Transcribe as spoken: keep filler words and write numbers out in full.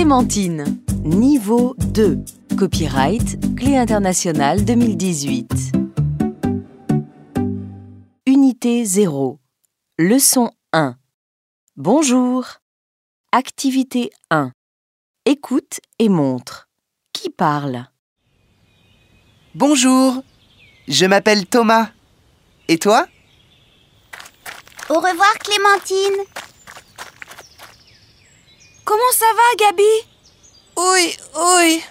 Clémentine, niveau deux. Copyright Clé internationale deux mille dix-huit. Unité zéro. Leçon un. Bonjour. Activité un. Écoute et montre. Qui parle? Bonjour, je m'appelle Thomas. Et toi? Au revoir Clémentine. Comment ça va, Gabi? Oui, oui.